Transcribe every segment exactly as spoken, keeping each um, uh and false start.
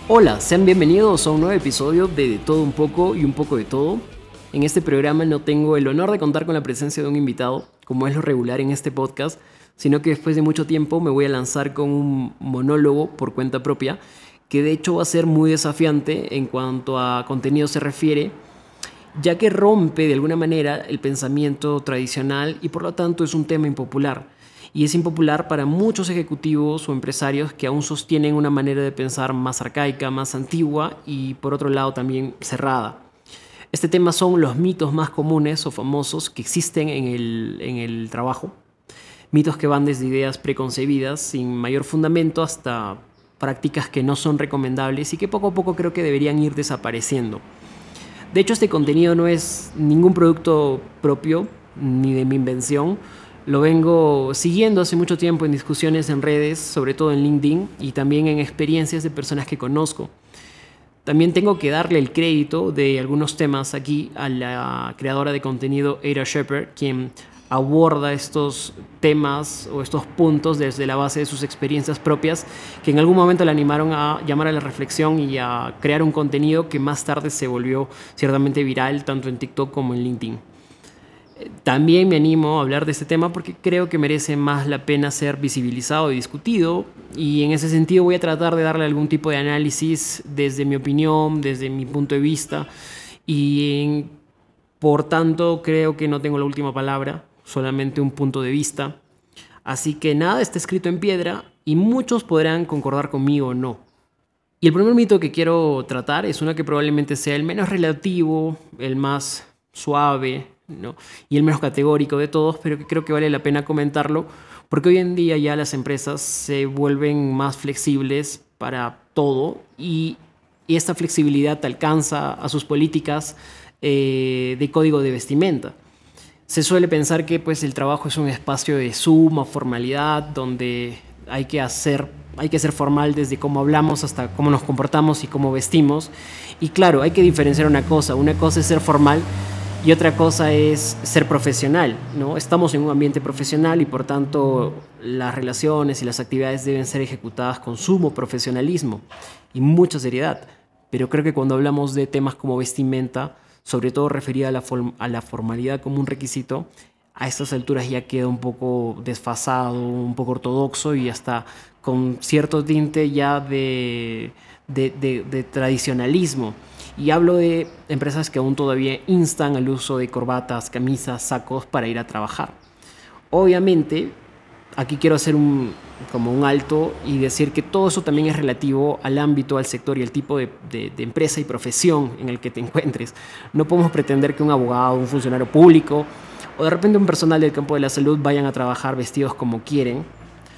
Hola, sean bienvenidos a un nuevo episodio de De Todo Un Poco y Un Poco de Todo. En este programa no tengo el honor de contar con la presencia de un invitado, como es lo regular en este podcast, sino que después de mucho tiempo me voy a lanzar con un monólogo por cuenta propia, que de hecho va a ser muy desafiante en cuanto a contenido se refiere, ya que rompe de alguna manera el pensamiento tradicional y por lo tanto es un tema impopular. Y es impopular para muchos ejecutivos o empresarios que aún sostienen una manera de pensar más arcaica, más antigua y por otro lado también cerrada. Este tema son los mitos más comunes o famosos que existen en el, en el trabajo. Mitos que van desde ideas preconcebidas sin mayor fundamento hasta prácticas que no son recomendables y que poco a poco creo que deberían ir desapareciendo. De hecho, este contenido no es ningún producto propio ni de mi invención. Lo vengo siguiendo hace mucho tiempo en discusiones en redes, sobre todo en LinkedIn, y también en experiencias de personas que conozco. También tengo que darle el crédito de algunos temas aquí a la creadora de contenido Ada Shepherd, quien aborda estos temas o estos puntos desde la base de sus experiencias propias, que en algún momento la animaron a llamar a la reflexión y a crear un contenido que más tarde se volvió ciertamente viral, tanto en TikTok como en LinkedIn. También me animo a hablar de este tema porque creo que merece más la pena ser visibilizado y discutido, y en ese sentido voy a tratar de darle algún tipo de análisis desde mi opinión, desde mi punto de vista, y en, por tanto creo que no tengo la última palabra, solamente un punto de vista. Así que nada está escrito en piedra y muchos podrán concordar conmigo o no. Y el primer mito que quiero tratar es uno que probablemente sea el menos relativo, el más suave, ¿no? Y el menos categórico de todos, pero que creo que vale la pena comentarlo porque hoy en día ya las empresas se vuelven más flexibles para todo y, y esta flexibilidad alcanza a sus políticas eh, de código de vestimenta. Se suele pensar que pues, el trabajo es un espacio de suma formalidad donde hay que hacer hay que ser formal desde cómo hablamos hasta cómo nos comportamos y cómo vestimos. Y claro, hay que diferenciar una cosa. Una cosa es ser formal y otra cosa es ser profesional, ¿no? Estamos en un ambiente profesional y por tanto las relaciones y las actividades deben ser ejecutadas con sumo profesionalismo y mucha seriedad. Pero creo que cuando hablamos de temas como vestimenta, sobre todo referida a la, form- a la formalidad como un requisito, a estas alturas ya queda un poco desfasado, un poco ortodoxo y hasta con cierto tinte ya de, de, de, de tradicionalismo. Y hablo de empresas que aún todavía instan al uso de corbatas, camisas, sacos para ir a trabajar. Obviamente, aquí quiero hacer un, como un alto y decir que todo eso también es relativo al ámbito, al sector y al tipo de, de, de empresa y profesión en el que te encuentres. No podemos pretender que un abogado, un funcionario público o de repente un personal del campo de la salud vayan a trabajar vestidos como quieren.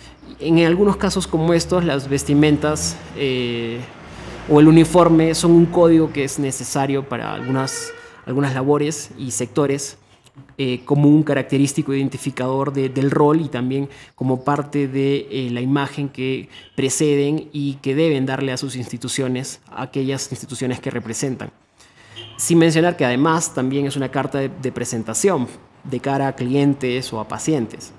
En algunos casos como estos, las vestimentas eh, o el uniforme son un código que es necesario para algunas, algunas labores y sectores, eh, como un característico identificador de, del rol y también como parte de eh, la imagen que preceden y que deben darle a sus instituciones, a aquellas instituciones que representan. Sin mencionar que además también es una carta de, de presentación de cara a clientes o a pacientes.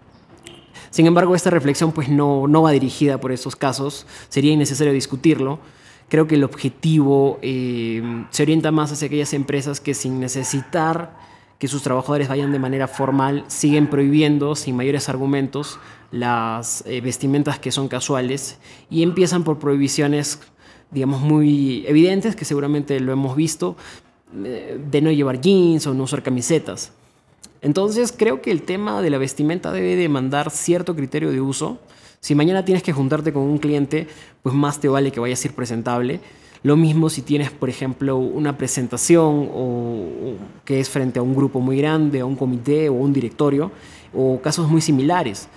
Sin embargo, esta reflexión pues, no, no va dirigida por estos casos, sería innecesario discutirlo. Creo que el objetivo eh, se orienta más hacia aquellas empresas que sin necesitar que sus trabajadores vayan de manera formal, siguen prohibiendo sin mayores argumentos las eh, vestimentas que son casuales y empiezan por prohibiciones, digamos, muy evidentes, que seguramente lo hemos visto, eh, de no llevar jeans o no usar camisetas. Entonces creo que el tema de la vestimenta debe demandar cierto criterio de uso. Si mañana tienes que juntarte con un cliente, pues más te vale que vayas a ir presentable. Lo mismo si tienes, por ejemplo, una presentación o, o que es frente a un grupo muy grande, a un comité o un directorio, o casos muy similares.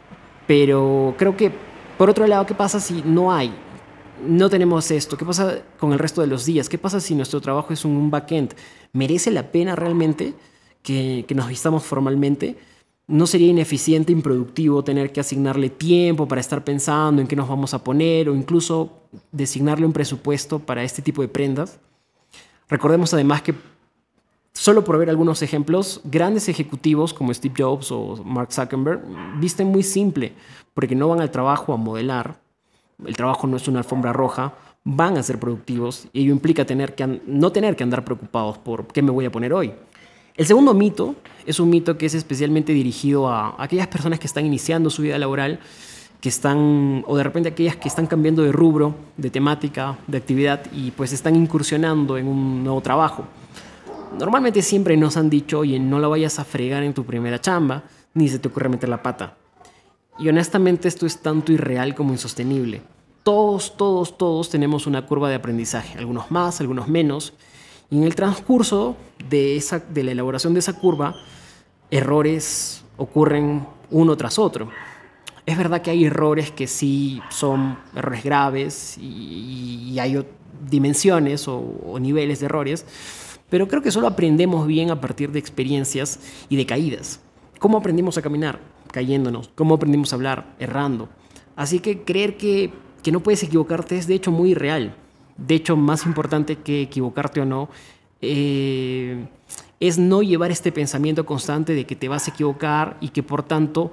Pero creo que, por otro lado, ¿qué pasa si no hay? No tenemos esto. ¿Qué pasa con el resto de los días? ¿Qué pasa si nuestro trabajo es un backend? ¿Merece la pena realmente que, que nos vistamos formalmente? ¿No sería ineficiente, improductivo tener que asignarle tiempo para estar pensando en qué nos vamos a poner o incluso designarle un presupuesto para este tipo de prendas? Recordemos además que, solo por ver algunos ejemplos, grandes ejecutivos como Steve Jobs o Mark Zuckerberg visten muy simple porque no van al trabajo a modelar. El trabajo no es una alfombra roja, van a ser productivos y ello implica tener que, no tener que andar preocupados por qué me voy a poner hoy. El segundo mito es un mito que es especialmente dirigido a aquellas personas que están iniciando su vida laboral, que están, o de repente aquellas que están cambiando de rubro, de temática, de actividad y pues están incursionando en un nuevo trabajo. Normalmente siempre nos han dicho, oye, no la vayas a fregar en tu primera chamba, ni se te ocurre meter la pata. Y honestamente esto es tanto irreal como insostenible. Todos, todos, todos tenemos una curva de aprendizaje, algunos más, algunos menos. Y en el transcurso de, esa, de la elaboración de esa curva, errores ocurren uno tras otro. Es verdad que hay errores que sí son errores graves y, y hay dimensiones o, o niveles de errores, pero creo que solo aprendemos bien a partir de experiencias y de caídas. ¿Cómo aprendimos a caminar? Cayéndonos. ¿Cómo aprendimos a hablar? Errando. Así que creer que, que no puedes equivocarte es de hecho muy irreal. De hecho, más importante que equivocarte o no, eh, es no llevar este pensamiento constante de que te vas a equivocar y que por tanto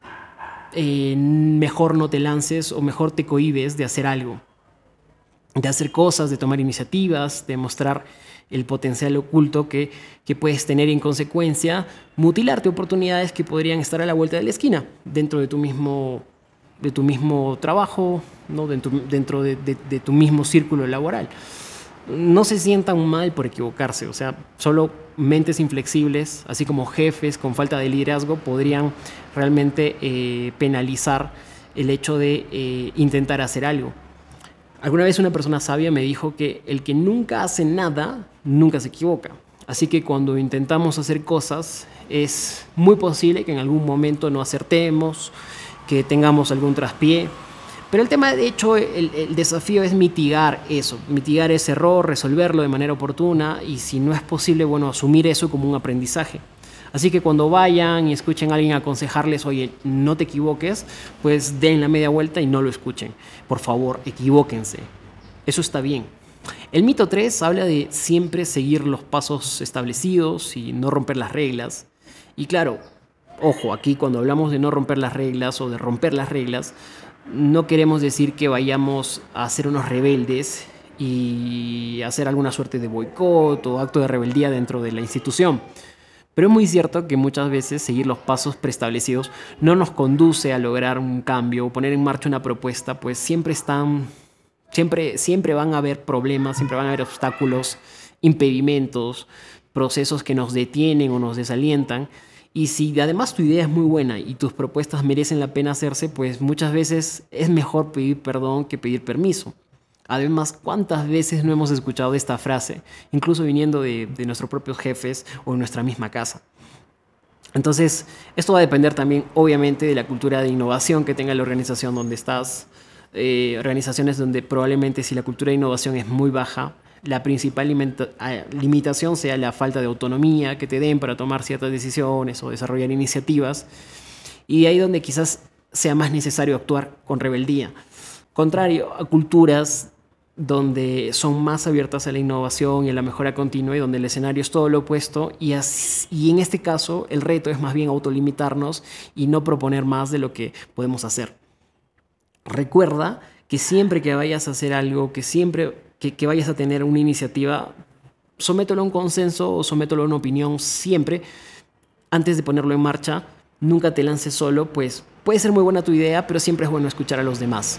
eh, mejor no te lances o mejor te cohibes de hacer algo, de hacer cosas, de tomar iniciativas, de mostrar el potencial oculto que, que puedes tener y en consecuencia mutilarte oportunidades que podrían estar a la vuelta de la esquina dentro de tu mismo de tu mismo trabajo, ¿no? dentro, dentro de, de, de tu mismo círculo laboral. No se sientan mal por equivocarse, o sea, solo mentes inflexibles, así como jefes con falta de liderazgo, podrían realmente eh, penalizar el hecho de eh, intentar hacer algo. Alguna vez una persona sabia me dijo que el que nunca hace nada, nunca se equivoca. Así que cuando intentamos hacer cosas, es muy posible que en algún momento no acertemos, que tengamos algún traspié. Pero el tema, de hecho, el, el desafío es mitigar eso, mitigar ese error, resolverlo de manera oportuna y si no es posible, bueno, asumir eso como un aprendizaje. Así que cuando vayan y escuchen a alguien aconsejarles, oye, no te equivoques, pues den la media vuelta y no lo escuchen. Por favor, equivóquense. Eso está bien. El mito tres habla de siempre seguir los pasos establecidos y no romper las reglas. Y claro, ojo, aquí cuando hablamos de no romper las reglas o de romper las reglas, no queremos decir que vayamos a ser unos rebeldes y hacer alguna suerte de boicot o acto de rebeldía dentro de la institución. Pero es muy cierto que muchas veces seguir los pasos preestablecidos no nos conduce a lograr un cambio o poner en marcha una propuesta, pues siempre están, siempre, siempre van a haber problemas, siempre van a haber obstáculos, impedimentos, procesos que nos detienen o nos desalientan. Y si además tu idea es muy buena y tus propuestas merecen la pena hacerse, pues muchas veces es mejor pedir perdón que pedir permiso. Además, ¿cuántas veces no hemos escuchado esta frase, incluso viniendo de, de nuestros propios jefes o en nuestra misma casa? Entonces, esto va a depender también, obviamente, de la cultura de innovación que tenga la organización donde estás. Eh, organizaciones donde probablemente si la cultura de innovación es muy baja, la principal limita- limitación sea la falta de autonomía que te den para tomar ciertas decisiones o desarrollar iniciativas. Y ahí donde quizás sea más necesario actuar con rebeldía. Contrario a culturas donde son más abiertas a la innovación y a la mejora continua y donde el escenario es todo lo opuesto y, así, y en este caso el reto es más bien autolimitarnos y no proponer más de lo que podemos hacer. Recuerda que siempre que vayas a hacer algo, que siempre que, que vayas a tener una iniciativa, somételo a un consenso o somételo a una opinión siempre antes de ponerlo en marcha. Nunca te lances solo, pues puede ser muy buena tu idea, pero siempre es bueno escuchar a los demás.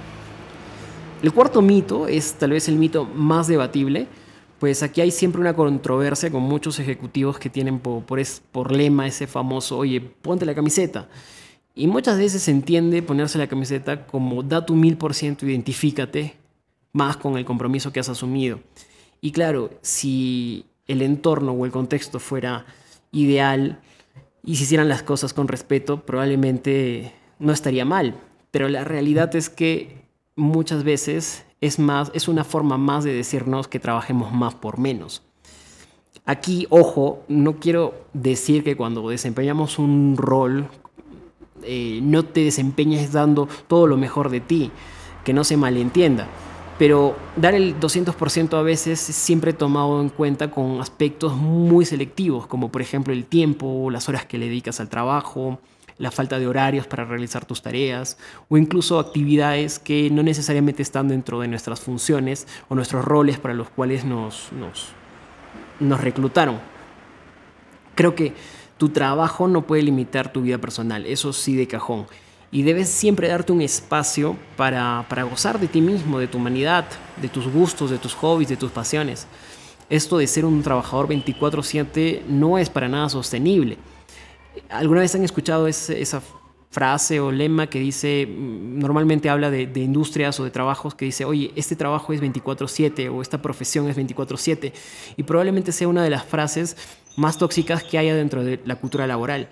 El cuarto mito es tal vez el mito más debatible, pues aquí hay siempre una controversia con muchos ejecutivos que tienen por, por, es, por lema ese famoso, oye, ponte la camiseta. Y muchas veces se entiende ponerse la camiseta como da tu mil por ciento, identifícate más con el compromiso que has asumido. Y claro, si el entorno o el contexto fuera ideal y se hicieran las cosas con respeto, probablemente no estaría mal. Pero la realidad es que muchas veces es, más, es una forma más de decirnos que trabajemos más por menos. Aquí, ojo, no quiero decir que cuando desempeñamos un rol eh, no te desempeñes dando todo lo mejor de ti, que no se malentienda. Pero dar el doscientos por ciento a veces es siempre tomado en cuenta con aspectos muy selectivos, como por ejemplo el tiempo, las horas que le dedicas al trabajo, la falta de horarios para realizar tus tareas o incluso actividades que no necesariamente están dentro de nuestras funciones o nuestros roles para los cuales nos, nos, nos reclutaron. Creo que tu trabajo no puede limitar tu vida personal, eso sí de cajón. Y debes siempre darte un espacio para, para gozar de ti mismo, de tu humanidad, de tus gustos, de tus hobbies, de tus pasiones. Esto de ser un trabajador veinticuatro siete no es para nada sostenible. ¿Alguna vez han escuchado ese, esa frase o lema que dice, normalmente habla de, de industrias o de trabajos que dice, oye, este trabajo es veinticuatro siete o esta profesión es veinticuatro siete? Y probablemente sea una de las frases más tóxicas que haya dentro de la cultura laboral.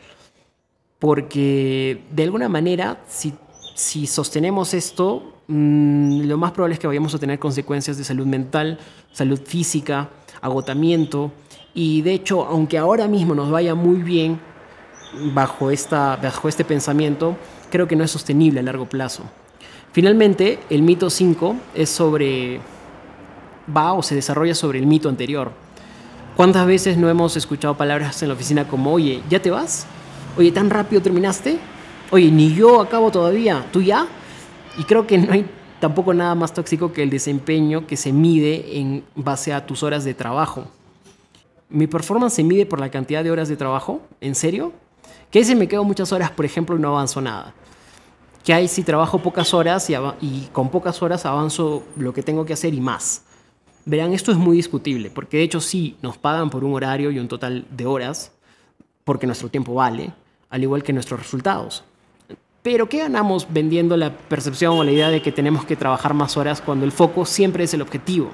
Porque de alguna manera, si, si sostenemos esto, mmm, lo más probable es que vayamos a tener consecuencias de salud mental, salud física, agotamiento. Y de hecho, aunque ahora mismo nos vaya muy bien bajo, esta, bajo este pensamiento, creo que no es sostenible a largo plazo. Finalmente, el mito cinco es sobre, va o se desarrolla sobre el mito anterior. ¿Cuántas veces no hemos escuchado palabras en la oficina como, oye, ¿ya te vas? Oye, ¿tan rápido terminaste? Oye, ni yo acabo todavía, ¿tú ya? Y creo que no hay tampoco nada más tóxico que el desempeño que se mide en base a tus horas de trabajo. ¿Mi performance se mide por la cantidad de horas de trabajo? ¿En serio? ¿Qué si me quedo muchas horas, por ejemplo, y no avanzo nada? ¿Qué hay si trabajo pocas horas y, av- y con pocas horas avanzo lo que tengo que hacer y más? Verán, esto es muy discutible, porque de hecho sí, nos pagan por un horario y un total de horas, porque nuestro tiempo vale, al igual que nuestros resultados. Pero ¿qué ganamos vendiendo la percepción o la idea de que tenemos que trabajar más horas cuando el foco siempre es el objetivo?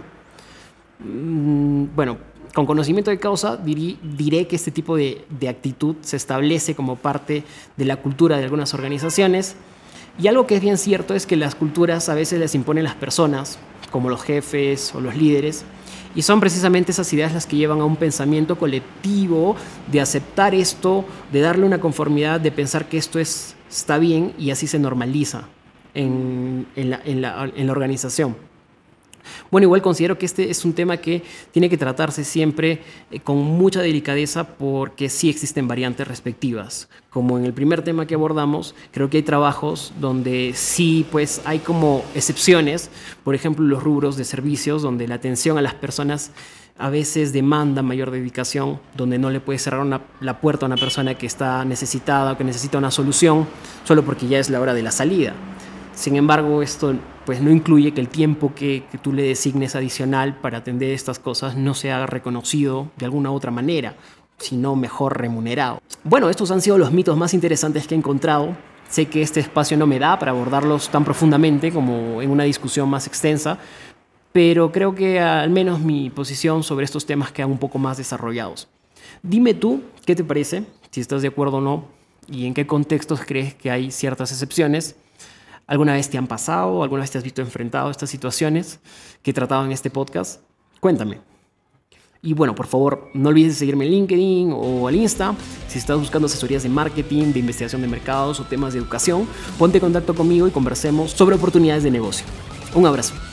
Mm, bueno, con conocimiento de causa diré, diré que este tipo de, de actitud se establece como parte de la cultura de algunas organizaciones. Y algo que es bien cierto es que las culturas a veces las imponen las personas, como los jefes o los líderes, y son precisamente esas ideas las que llevan a un pensamiento colectivo de aceptar esto, de darle una conformidad, de pensar que esto es, está bien y así se normaliza en, en, la, en, la, en la organización. Bueno, igual considero que este es un tema que tiene que tratarse siempre eh, con mucha delicadeza porque sí existen variantes respectivas. Como en el primer tema que abordamos, creo que hay trabajos donde sí pues hay como excepciones, por ejemplo los rubros de servicios donde la atención a las personas a veces demanda mayor dedicación, donde no le puedes cerrar una, la puerta a una persona que está necesitada o que necesita una solución solo porque ya es la hora de la salida. Sin embargo, esto pues, no incluye que el tiempo que, que tú le designes adicional para atender estas cosas no sea reconocido de alguna otra manera, sino mejor remunerado. Bueno, estos han sido los mitos más interesantes que he encontrado. Sé que este espacio no me da para abordarlos tan profundamente como en una discusión más extensa, pero creo que al menos mi posición sobre estos temas quedan un poco más desarrollados. Dime tú, ¿qué te parece? Si estás de acuerdo o no, y en qué contextos crees que hay ciertas excepciones. ¿Alguna vez te han pasado? ¿Alguna vez te has visto enfrentado a estas situaciones que he tratado en este podcast? Cuéntame. Y bueno, por favor, no olvides seguirme en LinkedIn o al Insta. Si estás buscando asesorías de marketing, de investigación de mercados o temas de educación, ponte en contacto conmigo y conversemos sobre oportunidades de negocio. Un abrazo.